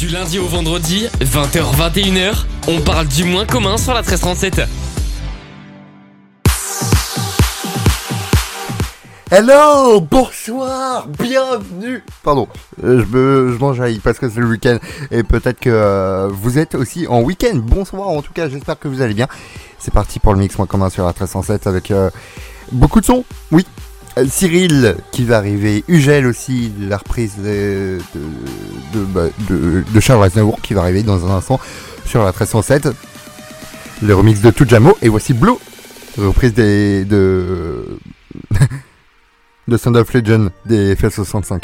Du lundi au vendredi, 20h-21h, on parle du moins commun sur la 1337. Hello, bonsoir, bienvenue. Pardon, je m'enjaille parce que c'est le week-end et peut-être que vous êtes aussi en week-end. Bonsoir, en tout cas, j'espère que vous allez bien. C'est parti pour le mix moins commun sur la 1307 avec beaucoup de sons. Oui, Cyril qui va arriver, Ugel aussi, la reprise de Charles Aznavour qui va arriver dans un instant sur la 1307. Le remix de Tujamo et voici Blue, reprise de Sound of Legend des FL65.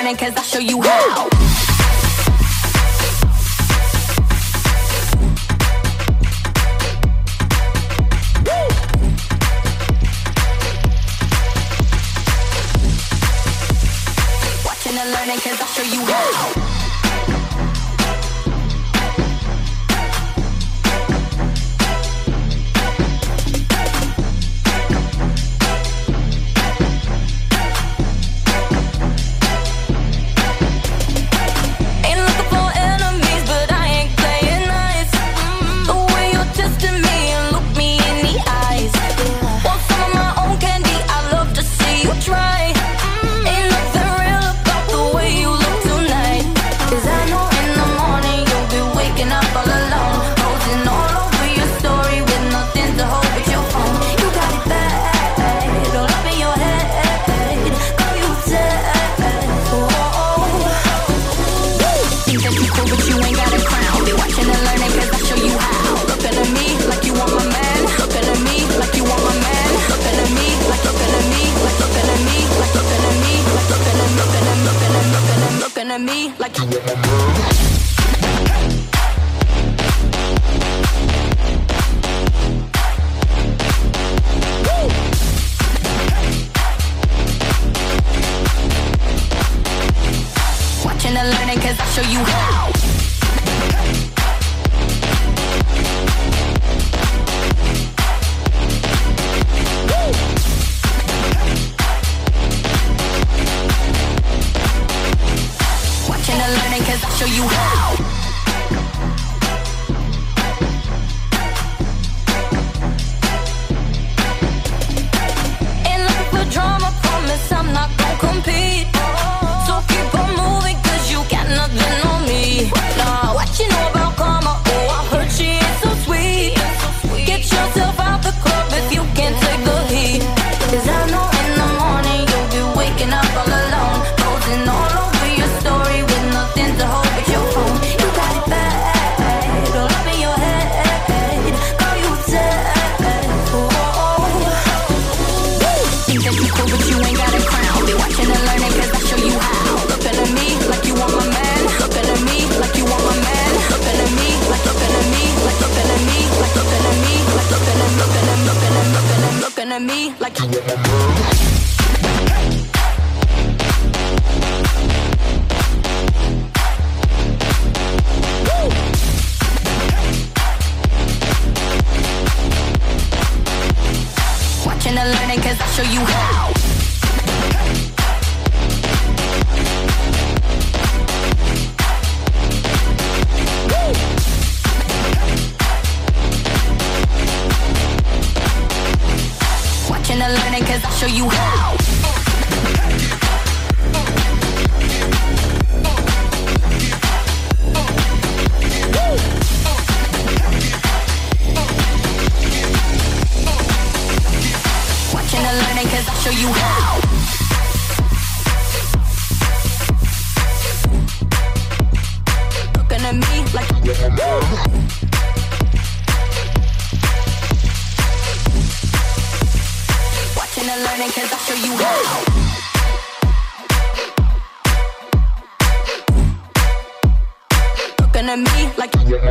learning, cause I'll show you how. Watching and learning, cause I'll show you how. At me like you watching and learning, cause I'll show you how. Cause I'll show you how. Ain't looking for drama, promise I'm not gon' compete. So keep on moving, cause you got nothing on me. Nah, what you know about karma? Oh, I heard she ain't so sweet. Get yourself out the club if you can't take the heat. Cause I know in the morning you'll be waking up all alone, posting all over your story with nothing to hold but your phone. You got it bad, all up in your head. Girl, you dead. Oh. Think that you cool, but you ain't got a crown. Be watching and learning, cause I'll show you how. Looking at me like you want my man. Looking at me like you want my man. Looking at me like looking at me like looking at me like looking at me like looking at looking at me like you want my man. Watching and learning, cause I'll show you how. Watching and learning, cause I'll show you how. Watching and learning, cause I'll show you how. Looking at me like watching and learning, cause I'll show you how. Looking at me like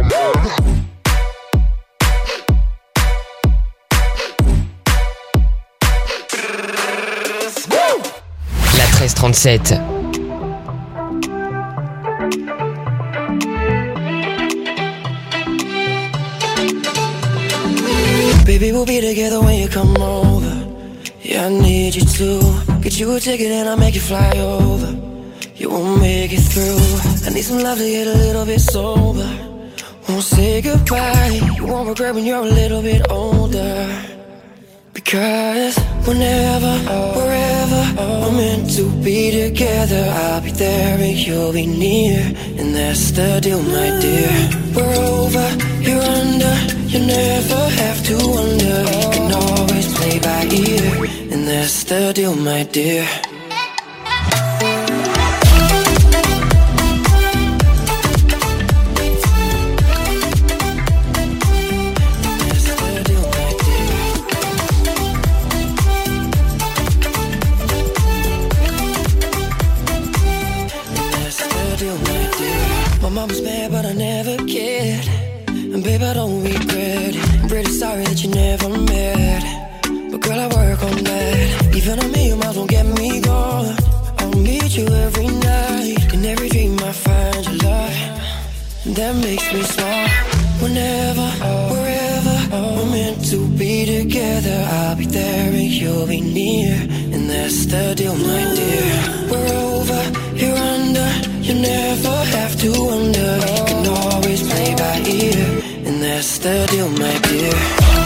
La 1337. Baby, we'll be together when you come over. Yeah, I need you to get you a ticket and I'll make you fly over. You won't make it through. I need some love to get a little bit sober. Won't say goodbye. You won't regret when you're a little bit older. Because whenever, wherever we're meant to be together, I'll be there and you'll be near. And that's the deal, my dear. We're over, you're under. You never have to wonder. You can always play by ear. And that's the deal, my dear. me smile. Whenever, wherever we're meant to be together, I'll be there and you'll be near, and that's the deal, my dear. We're over, you're under, you never have to wonder. You can always play by ear, and that's the deal, my dear.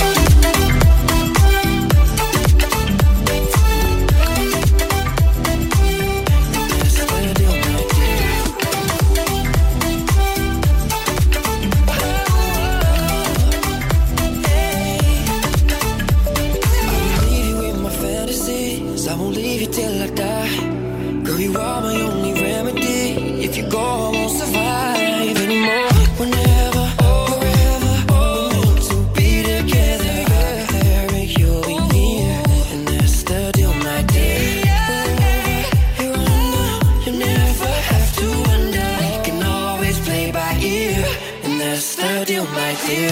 I won't leave you till I die. Girl, you are my only remedy. If you go, I won't survive anymore. Whenever, wherever, we're meant to be together. There and you'll be near, and that's the deal, my dear. Wherever you're under, you never have to wonder. You can always play by ear, and that's the deal, my dear.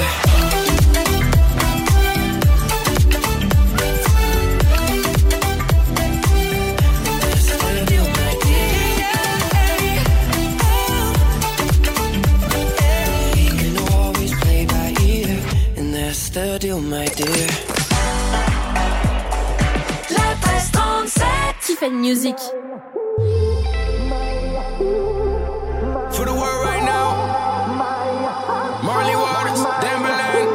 The deal, my dear. La 1337 Tiffen Music. For the world right now, Marley Waters, Timberland.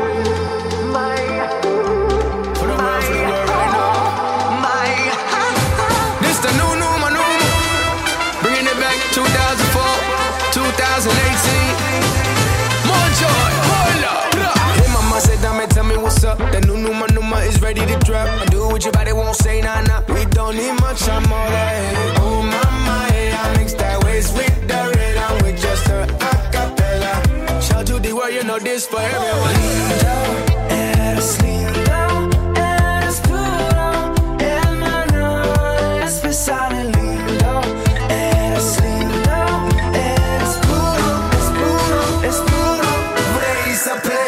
For the world right now. This the new Numa, bringing it back 2004, 2018. More joy, more love. Said, dame, tell me what's up. That new Numa is ready to drop. I do what your body won't say, nah. We don't need much, I'm all that. Oh, mama, hey, I mix that waist with the red. I'm with just a acapella. Shout to the world, you know this for everyone. Eres lindo, eres puro, hermano, especial y lindo. Eres lindo, eres puro, es puro, es puro. Raise a play.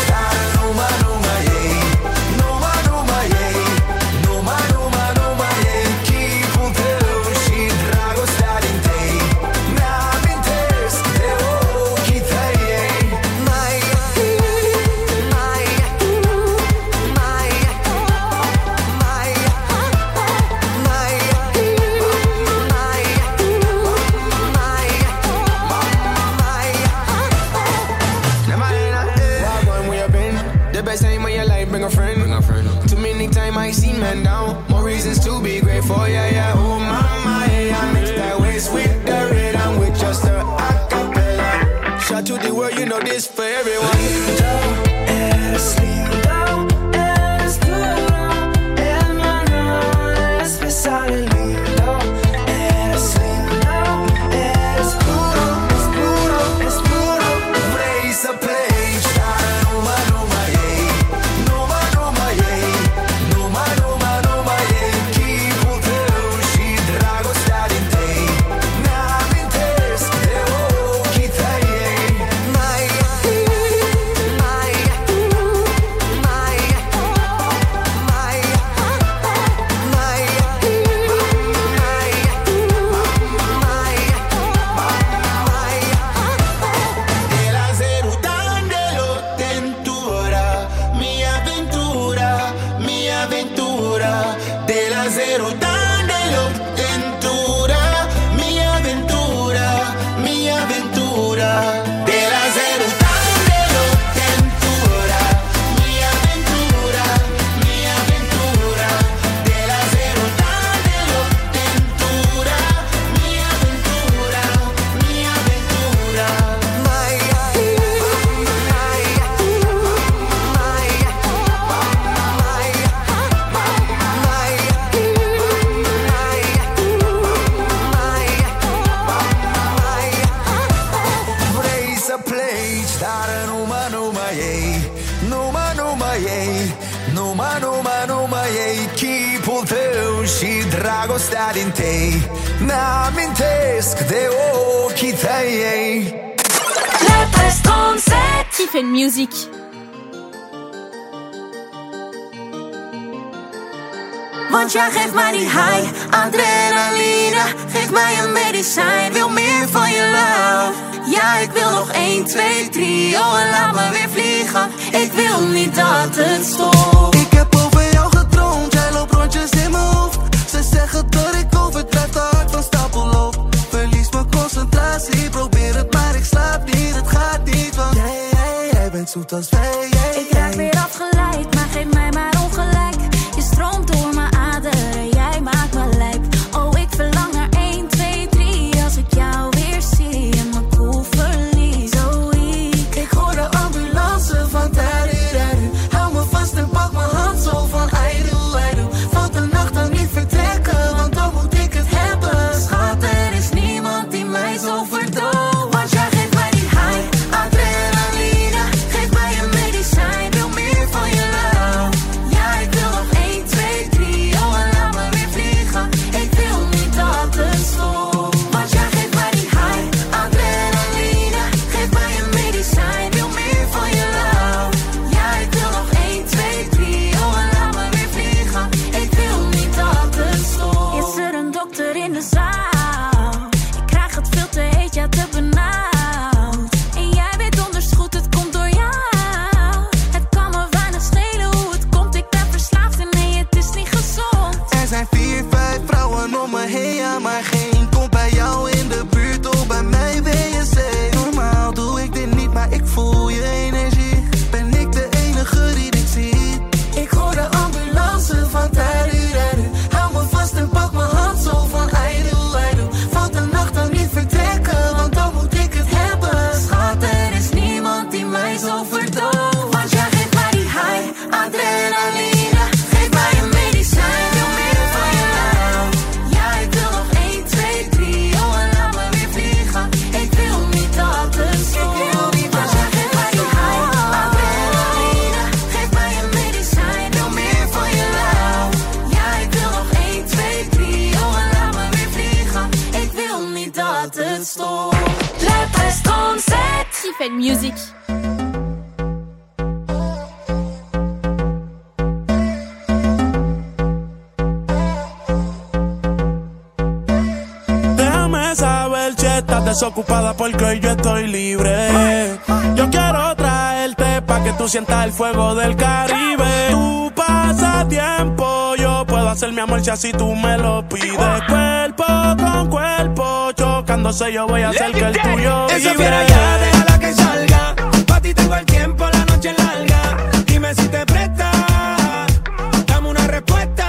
Down. More reasons to be grateful, yeah. Oh, mama, hey, I mix that waist with the red. I'm with just a acapella. Shout to the world, you know this for everyone. Eres lindo, eres puro, hermano, especial y lindo. Eres lindo, eres puro, es puro, es puro. Raise a plate, Numa, Numa, yeah. Numa, Numa, yeah. Numa, Numa, Numa, yeah. Kipul tău și dragostea din tei. N-amintesc de ochii tăi. Mai, mai, mai, mai, mai, De la zero dandelo tentura, mia avventura, mia avventura. De la zero dandelo tentura, mia avventura, mia avventura. De la zero dandelo tentura, mia avventura, mia avventura. De la zero dandelo tentura, mia avventura, mia avventura. mai, vrei să pleci, dar Numa, Numa, ei. Numa, Numa, ei. Numa, Numa, Numa, ei. Chipul tău și dragostea din tei. N-amintesc de ochii tăi. La 1337 Tiffen Music. Want jij geeft mij die high, adrenaline. Geef mij een medicijn, wil meer van je love. Ja, ik wil nog 1, 2, 3, oh en laat me weer vliegen. Ik wil niet dat het stopt. Ik heb over jou gedroomd, jij loopt rondjes in mijn hoofd. Ze zeggen dat ik overdrijf, te hard van stapel loop. Verlies mijn concentratie, probeer het maar ik slaap niet. Het gaat niet, want jij bent zoet als wij. Ik raak weer afgeleid, maar geef mij maar ongelijk. Je stroomt door mijn aderen, jij maakt me lijp. Oh, ik verlang naar 1, 2, 3. Als ik jou weer zie en mijn koel verlies. Oh, ik hoor de ambulance van Tariru. Hou me vast en pak mijn hand zo van Aidu. Valt de nacht dan niet vertrekken, want dan moet ik het hebben. Schat, er is niemand die mij zo verdooft. Want jij geeft mij die high, adrenaline. Geef mij een medicijn, wil meer van je love. Ja, ik wil nog 1, 2, 3, oh en laat me weer vliegen. Ik wil niet dat het stopt. Want jij geeft mij die high, adrenaline. Geef mij een medicijn, wil meer van je love. Ja, ik wil nog 1, 2, 3, oh en laat me weer vliegen. Ik wil niet dat het stopt. Is er een dokter in de zaal? Ik krijg het veel te heet, ja te benauwd. En jij weet donders goed, het komt door jou. Het kan me weinig schelen hoe het komt. Ik ben verslaafd en nee, het is niet gezond. Er zijn 4, 5 vrouwen om me heen, ja, maar geen komt bij jou in de buurt. Oh, bij mij ben je safe. Normaal doe ik dit niet, maar ik voel je energie. Ben ik de enige die dit ziet? Ik hoor de ambulance van Tariru. Hou me vast en pak mijn hand zo van Aidu. Valt de nacht dan niet vertrekken, want dan moet ik het hebben. Schat, er is niemand die mij zo verdooft. Want jij geeft mij die high, adrenaline. Geef mij een medicijn, wil meer van je love. Ja, ik wil nog 1, 2, 3, oh en laat me weer vliegen. Ik wil niet dat het stopt. Want jij geeft mij die high, adrenaline. Geef mij een medicijn, wil meer van je love. Ja, ik wil nog 1, 2, 3, oh en laat me weer vliegen. Ik wil niet dat het stopt. Le Preston set. Tiffen Music. Déjame saber si estás desocupada porque hoy yo estoy libre. Yo quiero traerte pa' que tú sientas el fuego del Caribe. Tu pasatiempo, yo puedo hacer mi amor si así tú me lo pides. Cuerpo con cuerpo, chocándose yo voy a hacer que el tuyo vibre. Esa fiera ya, déjala que salga. Pa' ti tengo el tiempo, la noche larga. Dime si te prestas, dame una respuesta.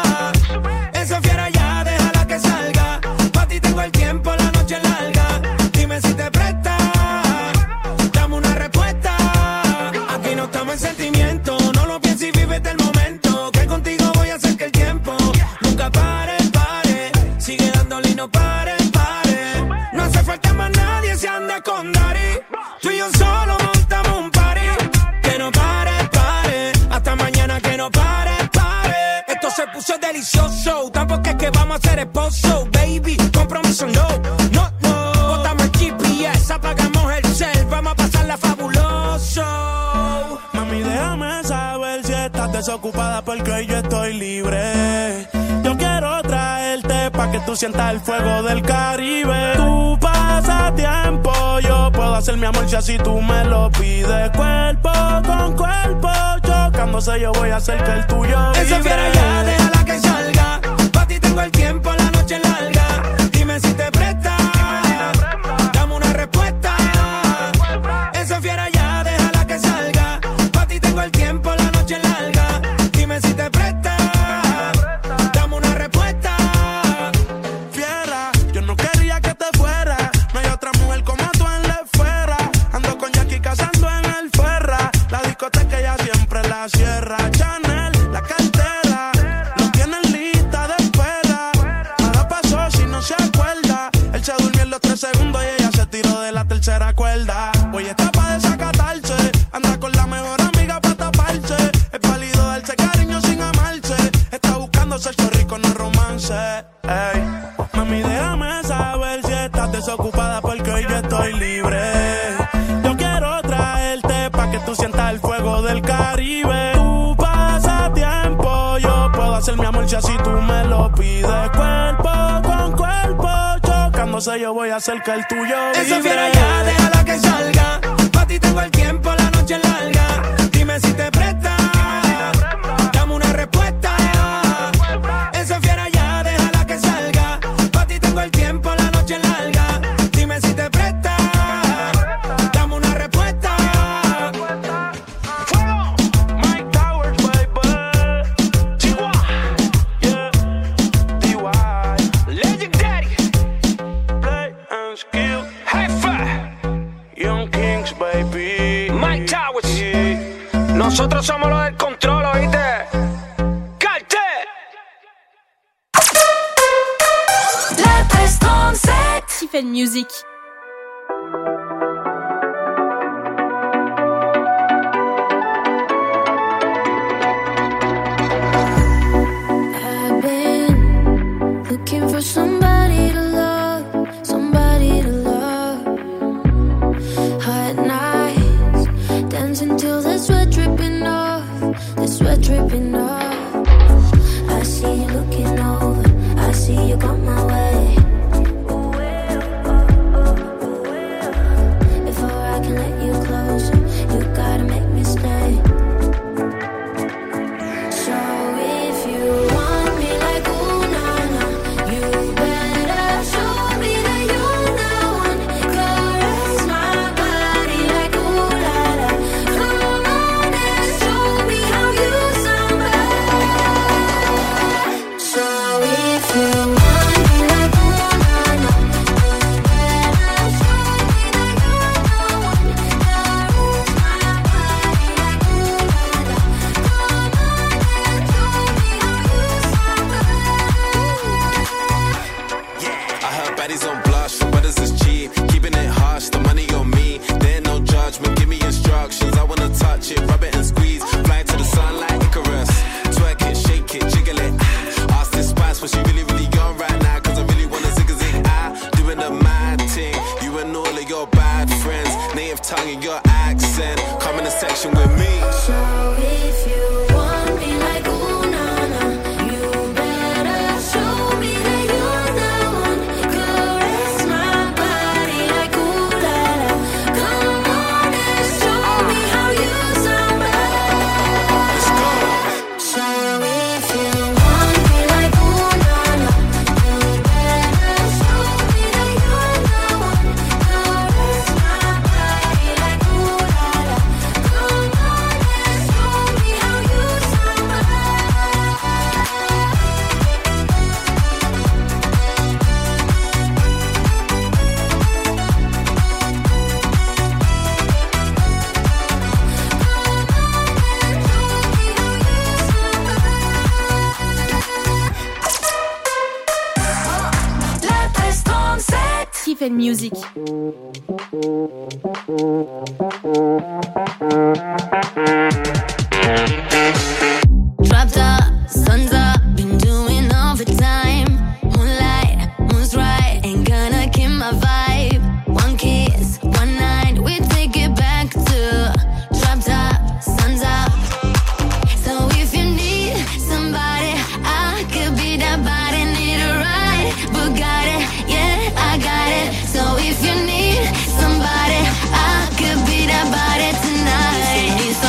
Esa fiera ya, déjala que salga. Pa' ti tengo el tiempo, la noche larga. Dime si te prestas, dame una respuesta. Aquí no estamos en sentimiento, no lo pienses y vívete el momento. Que contigo voy a hacer que el tiempo nunca pare, pare. Sigue dándole y no pare, pare. No hace falta más nadie si anda con Dari. Tú y yo solo montamos un party. Que no pare, pare. Hasta mañana que no pare, pare. Esto se puso delicioso. Tampoco es que vamos a ser esposo, baby. Compromiso no, no, no. Botamos el GPS, apagamos el cel. Vamos a pasarla fabuloso. Mami, déjame saber si estás desocupada porque hoy yo estoy libre. Yo quiero traerte pa' que tú sientas el fuego del Caribe. Tu pasatiempo, yo puedo hacer mi amor si así tú me lo pides. Cuerpo con cuerpo, chocándose yo voy a hacer que el tuyo vibre. Esa fiera ya, déjala que salga. Pa' ti tengo el tiempo, la noche larga. Dime si te prestas, dame una respuesta. Esa fiera ya, déjala que salga. Pa' ti tengo el tiempo, la noche larga. Dime si te prestas, dame una respuesta. Fiera, yo no quería que te fuera. No hay otra mujer como tú en la esfera. Ando con Jackie cazando en el Ferra. La discoteca ya siempre la cierra. Chanel, la cartera, lo tienen lista de espera. Nada pasó si no se acuerda. Él se durmió en los 3 segundos y ella se tiró de la tercera cuerda. Hoy está pa' desacatarse, anda con la mejor amiga pa' taparse. Es válido darse cariño sin amarse. Está buscando sexo rico, no romance. Ey. Mami, déjame saber si estás desocupada porque hoy yo estoy libre. Yo quiero traerte pa' que tú sientas el fuego del Caribe. Tu pasatiempo, yo puedo hacer mi amor si así tú me lo pides. Cuerpo con cuerpo, chocando O sea, yo voy a hacer que el tuyo vibre. Esa fiera ya, déjala que salga. Pa' ti tengo el tiempo, la noche es larga. Dime si te presta, dame una respuesta. Esa fiera ya, déjala que salga. Pa' ti tengo el tiempo, la noche es larga. Dime si te presta, dame una respuesta. Mike Towers, baby. Yeah. Legendary. Play and skill. High five. Young Kings, baby. Mike Towers. Yeah. Nosotros somos los del control, ¿oíste? Cartel. La 337. Tiffen Music. I've been looking for somebody to love, somebody to love. Hot nights, dancing till the sweat dripping off, the sweat dripping off. I see you looking over, I see you come my way. Before I can let you closer, you gotta make me stay. So if you want me like ooh na na, you better show me that you're the one. Caress my body like ooh la la. Come on and show me how you somebody. So if you want me like ooh na na, you better show me that you're the one. Caress my body like ooh la la. Come on and show me how you somebody. I heard baddies on blush, for brothers is cheap. Keeping it harsh, the money on me. There ain't no judgment, give me instructions. I wanna touch it, rub it and squeeze. Fly to the sun like Icarus. Twerk it, shake it, jiggle it. Ask this spice what she really, really on right now. Cause I really wanna zig a zig. Doing the mad thing. You and all of your bad friends. Native tongue and your accent. Come in the section with me. So if you want me like ooh na na, you better show me that you're the one. Caress my body like ooh la la. Come on and show me how you somebody. Let's go. So if you want me like ooh na na, you better show me that you're the one. Caress my body like ooh la la. Come on and show me how you La 337. Tiffen Music. Dropped up, sun's up, been doing overtime. Moonlight, moon's right, ain't gonna kill my vibe. One kiss, one night, we take it back to. Dropped up, sun's up. So if you need somebody, I could be that body. Need a ride, Bugatti, yeah, I got it. So if you need somebody, I could be that body tonight.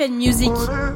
Tiffen Music.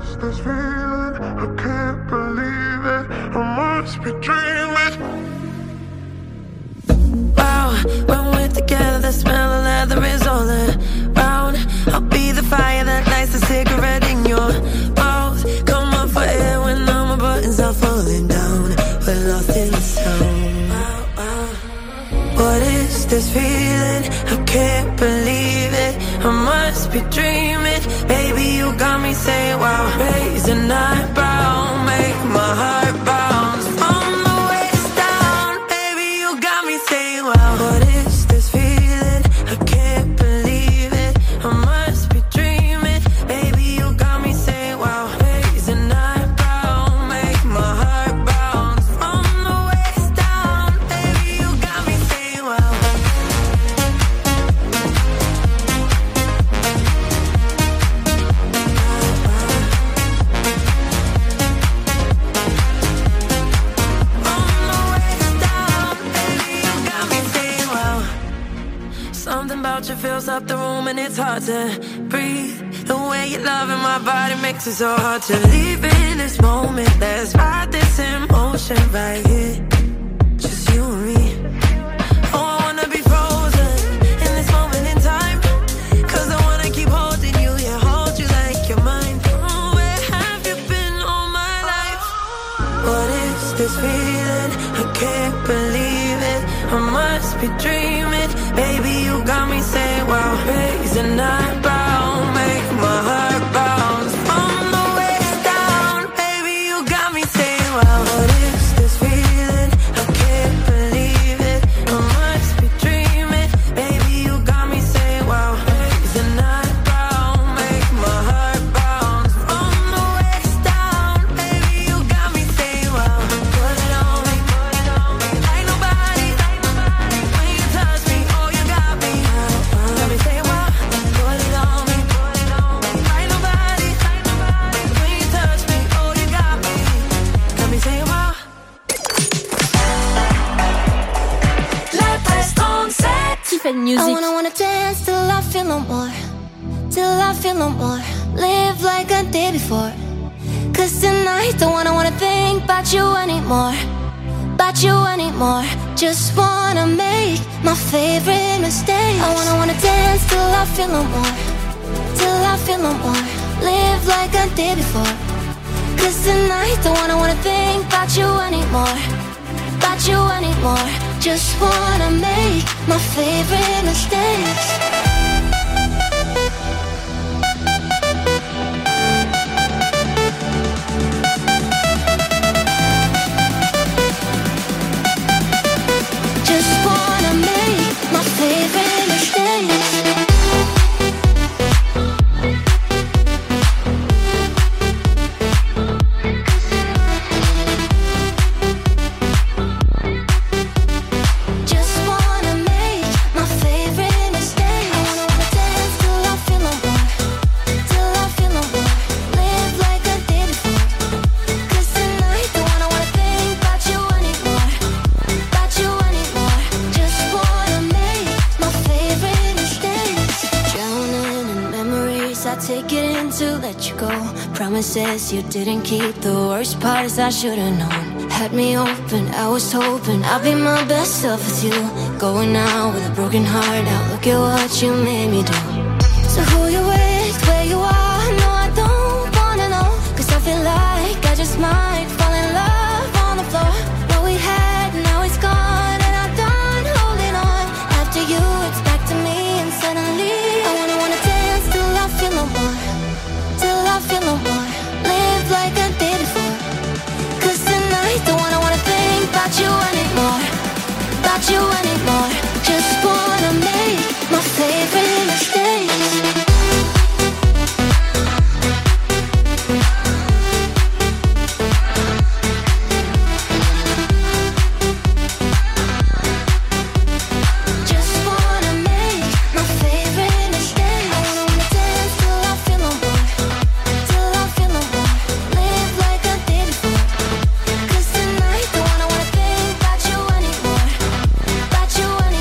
Wow, when we're together, the smell of leather is all around. I'll be the fire that lights the cigarette in your mouth. Come up for air when all my buttons are falling down. We're lost in the sound. What is this feeling? I can't believe it. I must be dreaming. Baby, you got me saying wow. Raise an eyebrow, make my heart bounce. From the waist down, baby, you got me saying wow. What is this feeling? I can't believe it. I must be dreaming. Baby, you got me saying wow. Raise an eyebrow, make my heart bounce. From the waist down, baby, you got me saying wow. Something about you fills up the room and it's hard to breathe. The way you love in my body makes it so hard to leave in this moment. Let's ride this emotion right here, just you and me. Oh, I wanna be frozen in this moment in time, 'cause I wanna keep holding you, yeah, hold you like you're mine. Oh, where have you been all my life? What is this feeling? I can't believe it. I must be dreaming. Baby, you got me saying wow. Raise an eyebrow, make my heart bounce. From the waist down, baby, you got me saying wow. What is this feeling? I can't believe it. I must be dreaming. Baby, you got me saying wow. Raise an eyebrow, make my heart bounce. From the waist down, baby, you got me saying wow. Put it on me, like nobody. When you touch me, oh, you got me. Got me saying wow. Put it on me, like nobody. When you touch me, oh, you got me. Got me saying wow. Tiffen I Music. wanna dance till I feel no more. Till I feel no more. Live like I did before. 'Cause tonight don't wanna think about you anymore. About you anymore. Just wanna make my favorite mistake. I wanna dance till I feel no more. Till I feel no more. Live like I did before. 'Cause tonight don't wanna think about you anymore. About you anymore. Just wanna make my favorite mistakes. Just wanna make my favorite mistakes. Just wanna make my favorite mistake. I wanna dance till I feel no more. Till I feel no more. Live like I did before. 'Cause tonight don't wanna think about you anymore. About you anymore. Just wanna make my favorite mistakes. Drowning in memories, I take it in to let you go. Promises you didn't keep. The worst part is I should've known. Had me open, I was hoping I'd be my best self with you. Going out with a broken heart. Now look at what you made me do. So who you with, where you are? No, I don't wanna know. 'Cause I feel like I just might fall in love on the floor. What we had, now it's gone, and I'm done holding on. After you, it's back to me, and suddenly I wanna dance till I feel no more. Till I feel no more. Live like I did before. 'Cause tonight don't wanna think about you anymore. About you anymore. Just wanna make my favorite mistakes. Just wanna make my favorite mistakes. I wanna dance till I feel no more. Till I feel no more. Live like I did before. 'Cause tonight don't wanna think about you anymore. About you anymore.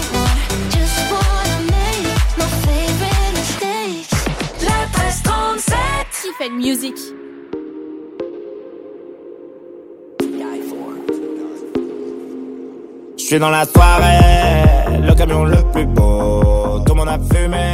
Tiffen Music. Je suis dans la soirée, le camion le plus beau. Tout le monde a fumé,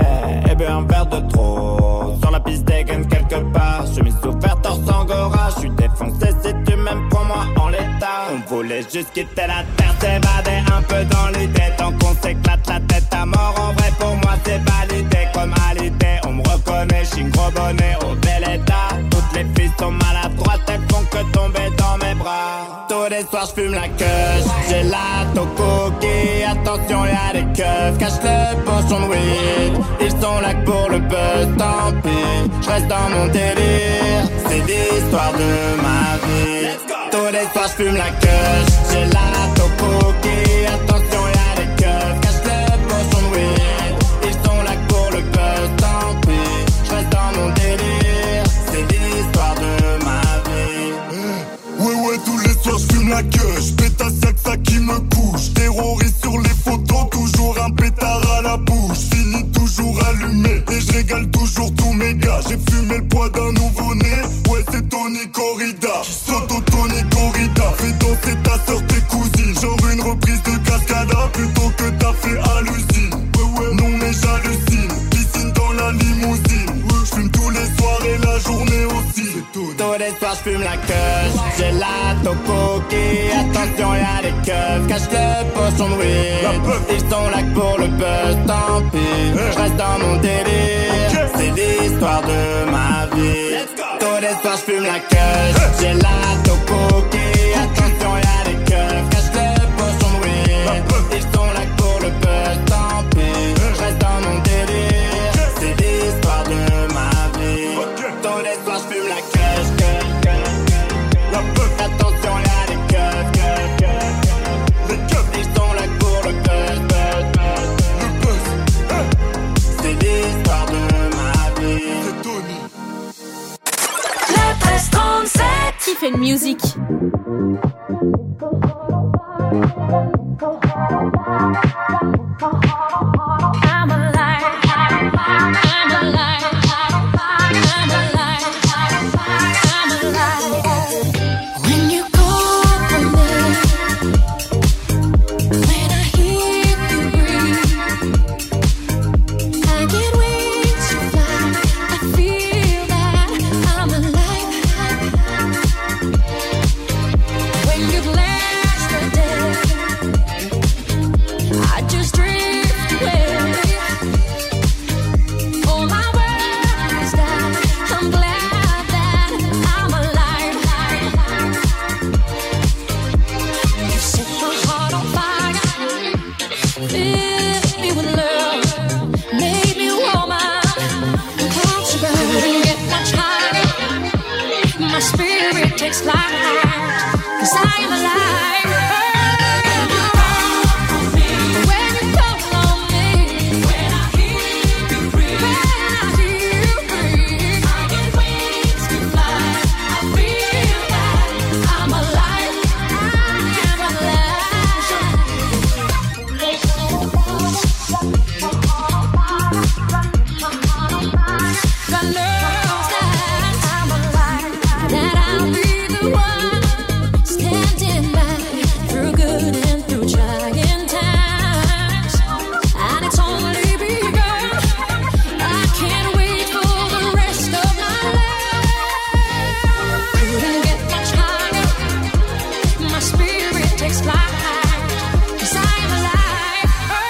et bu un verre de trop. Sur la piste dégaine quelque part, chemise ouverte, torse angora. Je suis défoncé si tu m'aimes pour moi en l'état. On voulait juste quitter la terre, s'évader un peu dans l'idée. Tant qu'on s'éclate la tête à mort, en vrai pour moi c'est validé. Comme à l'idée, on me reconnaît, j'suis gros bonnet au bel état. Toutes les filles sont maladroites, elles font que tomber dans mes bras. Tous les soirs j'fume la queue, j'ai la cookie. Attention y'a des keufs, cache le pochon de weed. Ils sont là que pour le buzz, tant pis. J'reste dans mon délire, c'est l'histoire de ma vie. Tous les soirs j'fume la queue, j'ai la cookie. Attention y'a des keufs, cache le pochon de weed. Ils sont là que pour le buzz, tant pis. J'reste dans mon délire, c'est l'histoire de ma vie. Ouais, tous les soirs j'fume la queue, j'pétasse y'a que ça qui me couche. Terroriste sur les photos, toujours un pétard à la bouche. Fini toujours allumé, et j'régale toujours tous mes gars. J'ai fumé le poids d'un nouveau-né, ouais c'est Tony Corrida. Soto Tony Corrida, fais danser ta sœur, tes cousines. Genre une reprise de Cascada, plutôt que t'as fait à l'usine. Ouais, non mais j'hallucine, piscine dans la limousine. J'fume tous les soirs et la journée aussi. Tous les soirs j'fume la queue, j'ai la cookie. Attention y'a des keufs, cache le pochon de weed. Ils sont là que pour le buzz, tant pis. J'reste dans mon délire, c'est l'histoire de ma vie. Tous les soirs j'fume la queue, j'ai la cookie. Attention y'a des keufs, cache le pochon de weed. Ils sont là que pour le buzz, tant pis. J'reste dans mon délire, c'est l'histoire de ma vie. Tous les soirs j'fume la queue. Attention y'a des keufs, les keufs ils sont là pour le buzz, le buzz, c'est l'histoire de ma vie. C'est Tony. Le 1337 Tiffen Music. I'm alive, I'm alive, I'm alive, I'm alive. When you call for me, when I hear you breathe, I get wings to fly. I feel that I'm alive. When you blast the day, I just drift away. All my worries die. I'm glad that I'm alive. You set my heart on fire, filled me with love, made me woman. Couldn't get much higher. My spirit takes flight, 'cause I am alive. When you call on me, when I hear you breathe, when I hear you breathe, I get wings to fly. I feel that I'm alive. I am alive. God knows that I'm alive, that I'll be the one standing by through good and through trying times. And it's only begun. I can't wait for the rest of my life. Couldn't get much higher. My spirit takes flight, 'cause I am alive.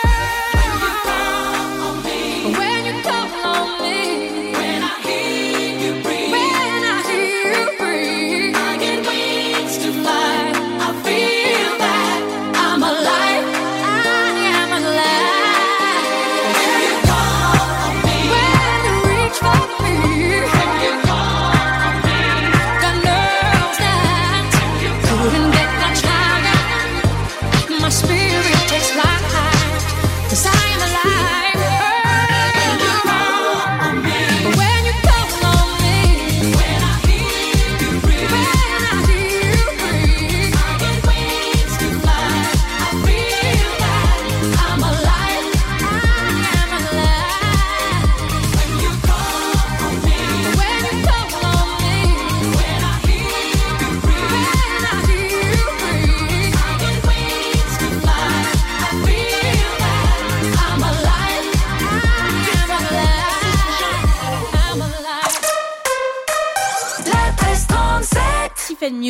When you call on me, when I hear you breathe, when I hear you breathe, I get wings to fly. I feel that I'm alive. I am alive. When you call on me, when you reach for me, when you call on me, God knows that couldn't get much higher. My spirit takes flight, 'cause I am alive. When you call on me, when you call on me, when I hear you breathe, when I hear you breathe, I get wings to fly. I feel that I'm alive. I am alive. When you call on me, when you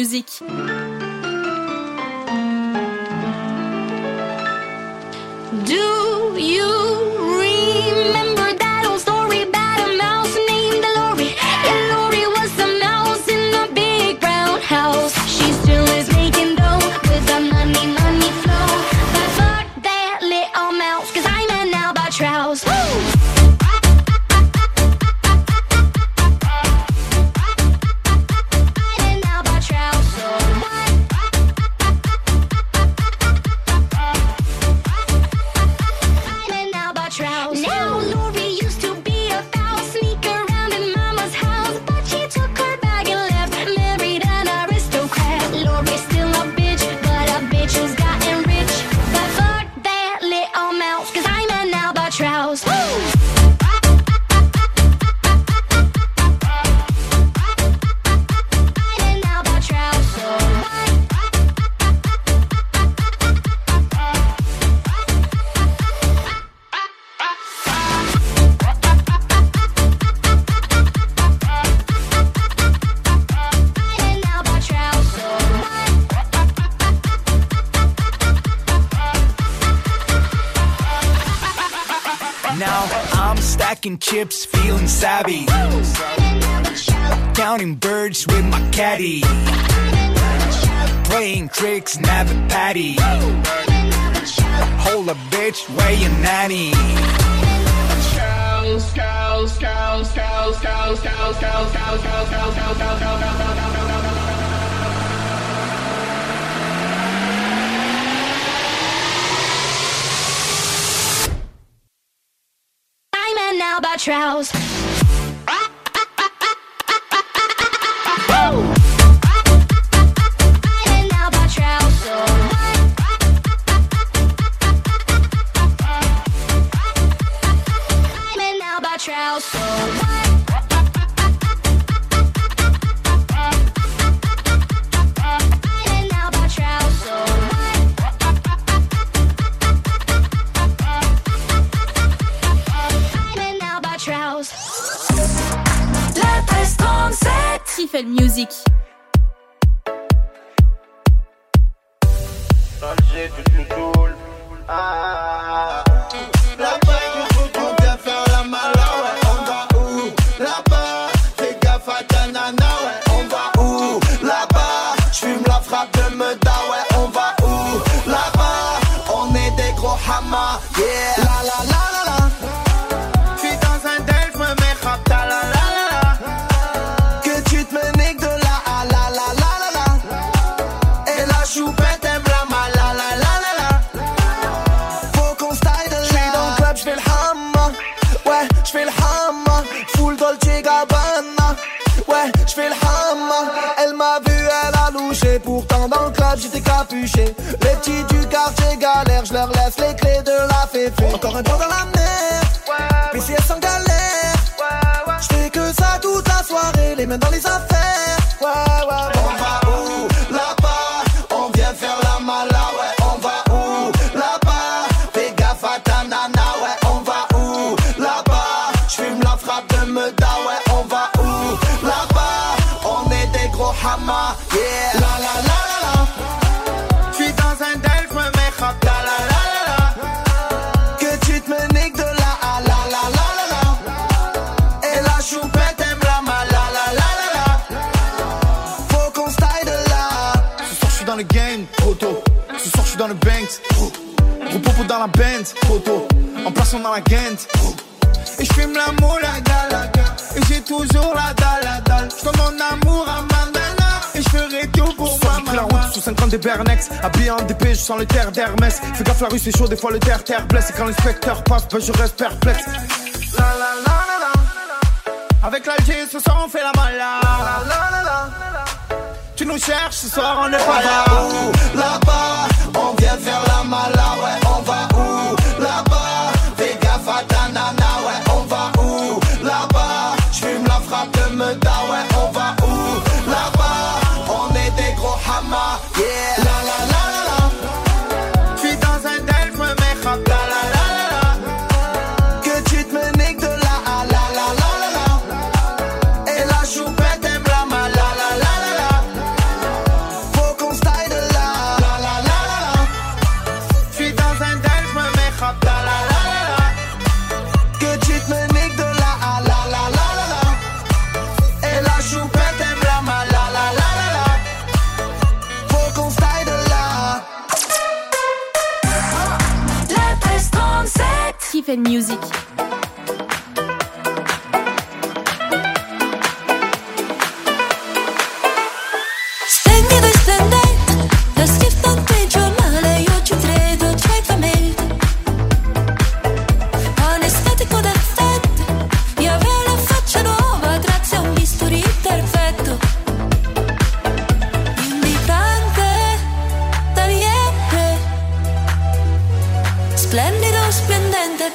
Music. Do you remember that old story about a mouse named Lori? Yeah, Lori was a mouse in a big brown house. She still is making dough with the money flow. But fuck that little mouse, 'cause I'm an albatross. Woo! Now Lori used to be a foul, sneak around in mama's house, but she took her bag and left, married an aristocrat. Lori's still a bitch, but a bitch who's gotten rich. But fuck that little mouse, 'cause I'm an albatross. Woo! Now I'm stacking chips, feeling savvy. Counting birds with my caddy. Playing tricks, nabbing patty. Hold a bitch, where your nanny? I'm an albatross. Tiffel Music. Là-bas, on vient faire la mala, ouais. On va où? Là-bas, fais gaffe à ta nana, ouais. On va où? Là-bas, j'fume la frappe de Meda, ouais. On va où? Là-bas, on est des gros hamas, yeah. La la la la la. J'suis dans un del, j'me mets rapta, la la la la. Que tu te me niques de la la la la la la. Et la choupette aime la mala, la la la la. Faut qu'on style de là. J'suis dans le club, j'fais le hamma. Ouais, j'fais le hamma. Full Dolce Gabbana. Ouais, j'fais le hamma. Elle m'a vu, elle a louché. Pourtant dans le club, j'étais capuché. Les petits du quartier galère, j'leur laisse les clés de la féfé. Encore un doigt dans la merde. PCS sans galère. J'fais que ça toute la soirée, les mains dans les affaires. On va où? Là-bas, on vient faire la mala, ouais. On va où? Là-bas, fais gaffe à ta nana, ouais. On va où? Là-bas, j'fume la frappe de Meda, ouais. On va où? Là-bas, on est des gros hamas, yeah. La la la la la. J'suis dans un del, j'me mets rapta, la la la la. Que tu te me niques de la la la la la la. Et la choupette aime la mala, la la la la. Faut qu'on style de là. Ce soir j'suis dans le game, photo. Ce soir j'suis dans le Banks, gros popo dans la band, photo. En place on dans la Gent. Et j'fume l'amour, la gala. Et j'ai toujours la dalle. J'donne mon amour à Mandana. Et j'ferai tout pour moi, la route sous 50 des Bernex. Habillé en DP, je sens le terre d'Hermès. Fais gaffe, la rue c'est chaud, des fois le terre blesse. Et quand l'inspecteur passe, ben je reste perplexe. La la la la la. Avec l'Alger, ce soir on fait la mala. La la la la. Tu nous cherches, ce soir on n'est pas là. Là-bas, on vient faire la mala, ouais. On va où? Là-bas, fais gaffe à ta nana, ouais. On va où? Là-bas, j'fume la frappe de Meda, ouais. On va où? Là-bas, on est des gros hamas, yeah. La la la la la. J'suis dans un del, j'me mets rapta, la la la la. Que tu te me niques de la la la la la la. Et la choupette aime la mala, la la la la. Tiffen Music. Splendido e splendente, la scritto anche il giornale, io ci credo ciecamente. Anestetico d'attente, io avevo la faccia nuova grazie a un bisturi perfetto. Invitante da niente, splendido, splendente.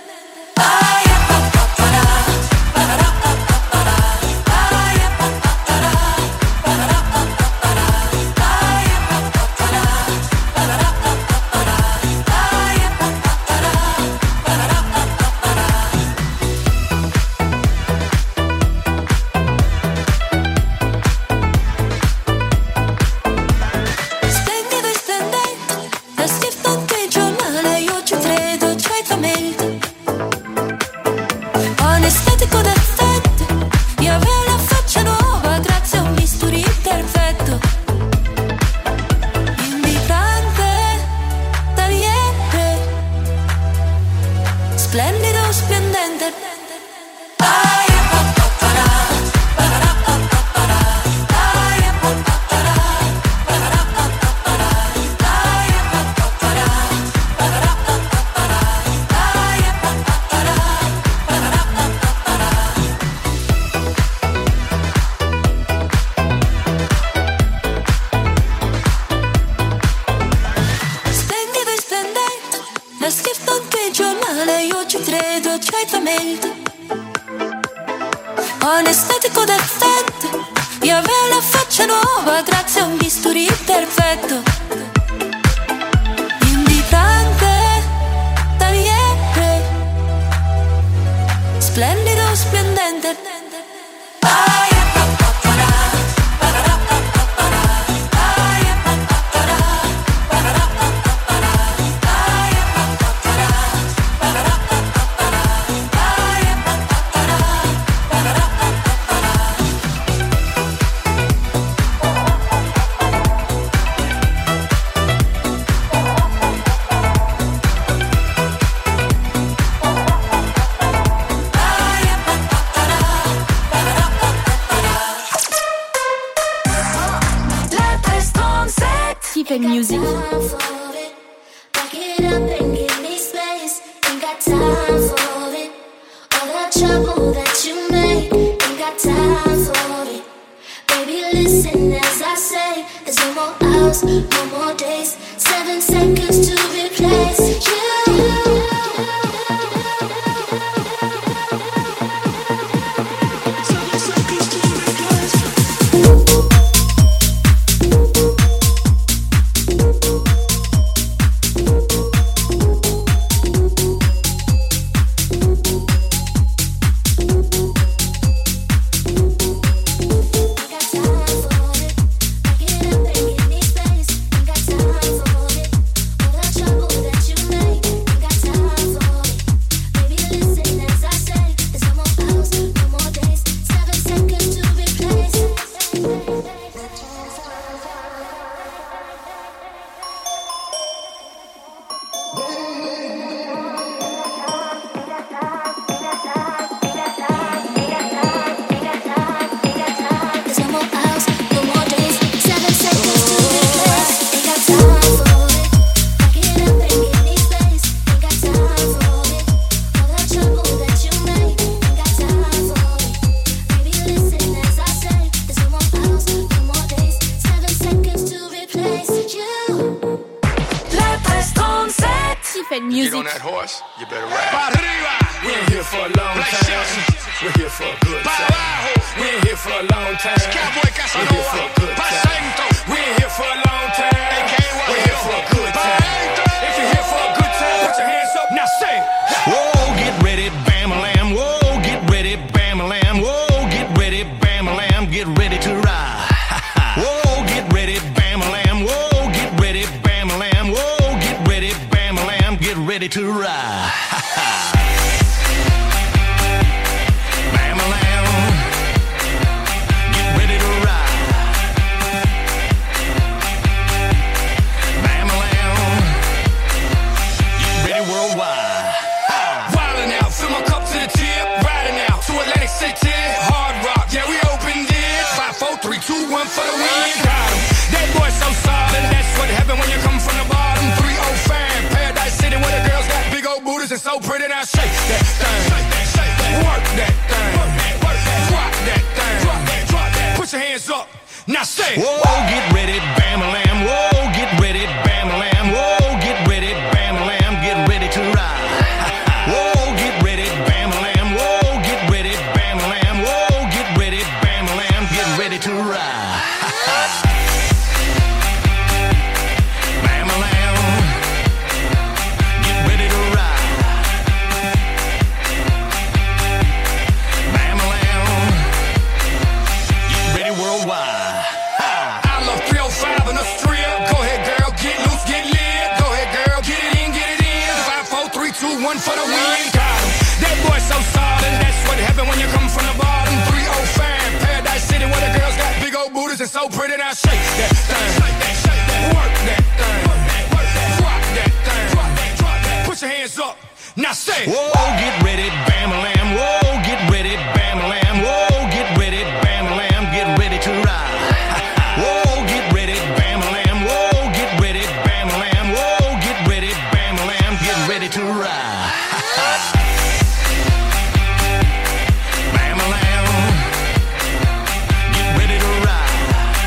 Splendido e splendente, l'ha scritto anche il giornale, io ci credo ciecamente. Anestetico d'attente, io avevo la faccia nuova grazie a un bisturi perfetto. Invitante da niente, splendido, splendente. Splendido e splendente, l'ha scritto anche il giornale, io ci credo ciecamente. Anestetico d'attente, io avevo la faccia nuova grazie a un bisturi perfetto. Invitante da niente, splendido, splendente. Tiffen Music. Back it up and give me space. Ain't got time for it. All the trouble that you make. Ain't got time for it. Baby, listen as I say. There's no more hours, no more days. 7 seconds to replace you. Get on that horse, you better ride. We ain't here for a long time. We're here for a good time. We ain't here for a long time. We're here for a good time. We ain't here for a long time. We're here for a good time. If you're here for a good time, put your hands up. Now sing. Whoa, get ready, bam-a-lam. Whoa, get ready, bam-a-lam. Whoa, get ready, bam-a-lam. Get ready to ride. Whoa, get ready, bam-a-lam. Whoa, get ready, bam-a-lam. Whoa, get ready, bam-a-lam. Get ready to ride. Bam-a-lam. Get ready to ride. Bam-a-lam. Get ready worldwide. and so pretty. Now shake that thing, work that thing, drop that thing, put your hands up. Now say, whoa, get ready, bam-a-lam, whoa, get ready, bam-a-lam, whoa, get ready, bam-a-lam, get ready to ride. Whoa, get ready, bam-a-lam, whoa, get ready, bam-a-lam, whoa, get ready, bam-a-lam, get ready to ride. Bam-a-lam, get ready to ride. Bam-a-lam, get ready worldwide. I love 305 in the strip. Go ahead, girl, get loose, get lit. Go ahead, girl, get it in, get it in. 5, 4, 3, 2, 1 for the win. Got him. That boy so solid. That's what happen when you come from the bottom. 305, Paradise City, where the girls got big old booties and so pretty. Now shake that thing, work that thing, drop that thing, put your hands up. Now say, whoa, get ready, bam-a-lam, whoa, get ready, bam-a-lam, whoa, get ready, bam-a-lam, get ready to ride. Whoa, get ready, bam-a-lam, whoa, get ready, bam-a-lam, whoa, get ready, bam-a-lam, get ready to ride. Bam-a-lam, get ready to ride.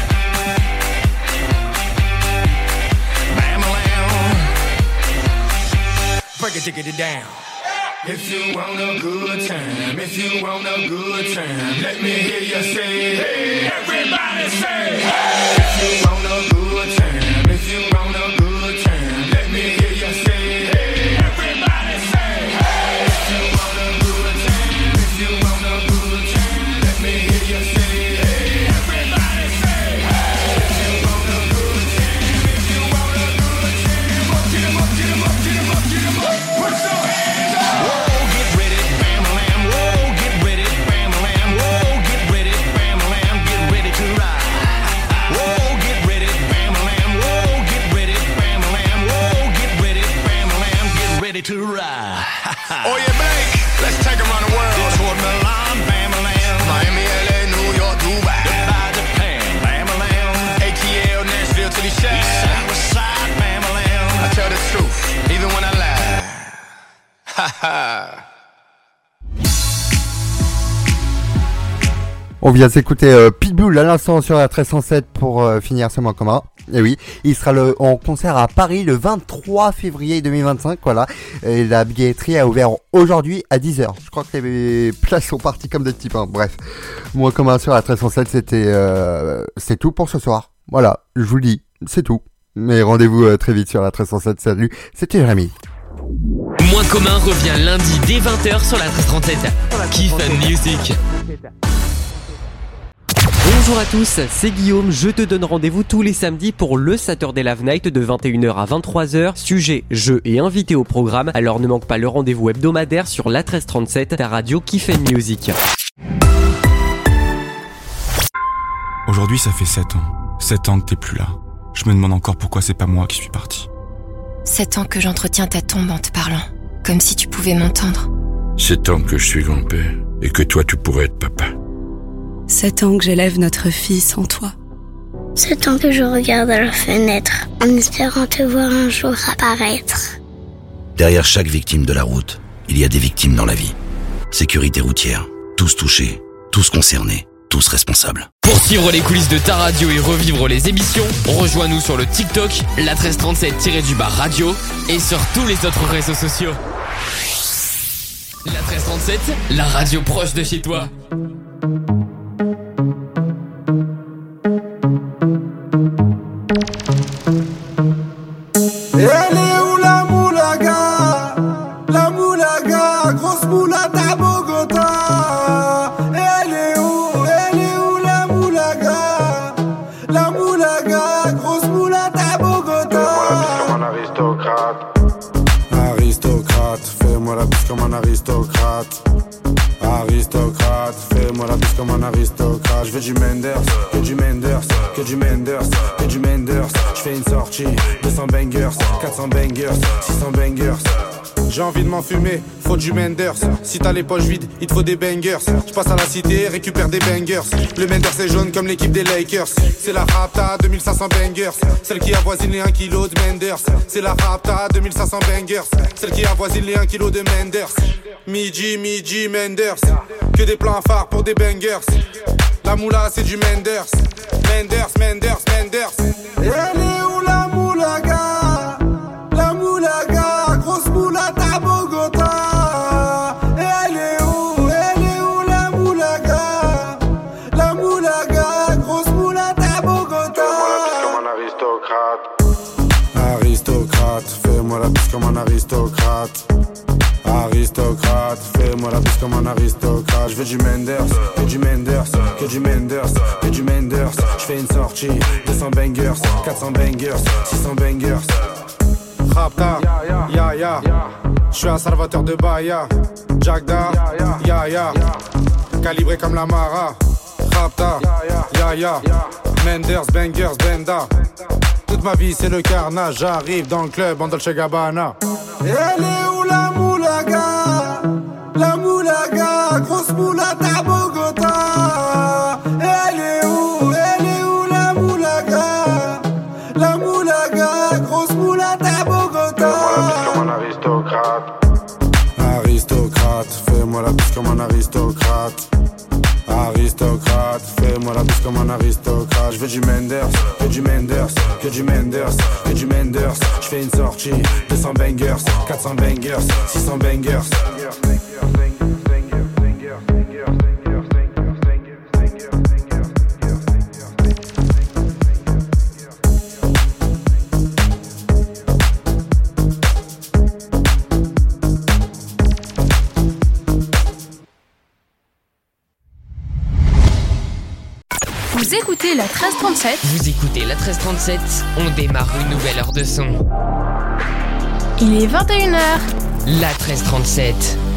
Bam-a-lam, break it, dig it down. If you want a good time, if you want a good time, let me hear you say, hey, everybody say, hey. If you want a good time, if you want a good time, let me hear you say, hey, everybody say, hey. If you want a good time, if you want a good time, let me hear you say, hey, everybody say, hey. If you want a good time, if you want a good time, get 'em up, get 'em up, get 'em up, get 'em up, put your hands up. Whoa, get ready, bam-a-lam, whoa, get ready, bam-a-lam, whoa, get ready, bam-a-lam, get ready to ride. Whoa, get ready, bam-a-lam, whoa, get ready, bam-a-lam, whoa, get ready, bam-a-lam, get ready to ride. Oh yeah, Blake, let's take 'em around the world. Detroit, Milan, bam-a-lam, Miami, LA, New York, Dubai, Japan, bam-a-lam, ATL, Nashville to the East Side, West Side, bam-a-lam. I tell the truth, even when I lie. Ha ha. On vient s'écouter Pitbull à l'instant sur la 1307 pour finir ce mois commun. Et oui, il sera en concert à Paris le 23 février 2025, voilà. Et la billetterie a ouvert aujourd'hui à 10h. Je crois que les places sont parties comme des petits pains. Bref, mois commun sur la 1307, c'est tout pour ce soir. Voilà, je vous le dis, c'est tout. Mais rendez-vous très vite sur la 1307. Salut, c'était Jérémy. Moins commun revient lundi dès 20h sur la 1337. Kiff and Music. Bonjour à tous, c'est Guillaume, je te donne rendez-vous tous les samedis pour le Saturday Love Night de 21h à 23h. Sujet, jeux et invités au programme, alors ne manque pas le rendez-vous hebdomadaire sur la 1337, ta radio Kiff and Music. Aujourd'hui ça fait 7 ans. 7 ans que t'es plus là. Je me demande encore pourquoi c'est pas moi qui suis parti. 7 ans que j'entretiens ta tombe en te parlant, comme si tu pouvais m'entendre. 7 ans que je suis grand-père et que toi tu pourrais être papa. 7 ans que j'élève notre fille sans toi. 7 ans que je regarde à la fenêtre en espérant te voir un jour apparaître. Derrière chaque victime de la route, il y a des victimes dans la vie. Sécurité routière, tous touchés, tous concernés, tous responsables. Pour suivre les coulisses de ta radio et revivre les émissions, rejoins-nous sur le TikTok, la 1337-radio et sur tous les autres réseaux sociaux. La 1337, la radio proche de chez toi. Elle est où la moulaga? La moulaga, grosse moulade à Bogota. Elle est où la moulaga? La moulaga, grosse moulade à Bogota. Fais-moi la bise comme un aristocrate. Aristocrate, fais-moi la bise comme un aristocrate. Je veux du Menders, que du Menders, que du Menders, que du Menders. Je fais une sortie, 200 bangers, 400 bangers, 600 bangers. J'ai envie de m'enfumer, faut du Menders. Si t'as les poches vides, il te faut des bangers. Je passe à la cité, récupère des bangers. Le Menders est jaune comme l'équipe des Lakers. C'est la Rapta 2500 bangers, celle qui avoisine les 1 kg de Menders. C'est la Rapta 2500 bangers, celle qui avoisine les 1 kg de Menders. Midi, Menders. Que des plans phares pour des bangers. La moula c'est du Menders. Menders. Elle est où la moulaga? La moulaga, grosse moulata à Bogota. Elle est où la moulaga? La moulaga, grosse moulata à Bogota. Fais-moi la bise comme un aristocrate. Aristocrate, fais-moi la bise comme un aristocrate. Je veux du Menders, que du Menders, que du Menders, que du Menders. Je fais une sortie, 200 bangers, 400 bangers, 600 bangers. Rapta, ya. Je suis un salvateur de Bahia. Jagda, ya. Calibré comme la Mara. Rapta, ya. Menders, bangers, benda. Toute ma vie c'est le carnage. J'arrive dans le club en Dolce Gabbana. Elle est où la moulaga? La moulaga, grosse moulata à Bogota. Elle est où la moulaga? La moulaga, grosse moulata à Bogota. Fais-moi la bise comme un aristocrate. Aristocrate, fais-moi la bise comme un aristocrate. Aristocrate, fais-moi la bise comme un aristocrate. Je veux du Menders, que du Menders, que du Menders, que du Menders. Je fais une sortie, 200 bangers, 400 bangers, 600 bangers. Vous écoutez la 1337. Vous écoutez la 1337, on démarre une nouvelle heure de son. Il est 21h. La 1337.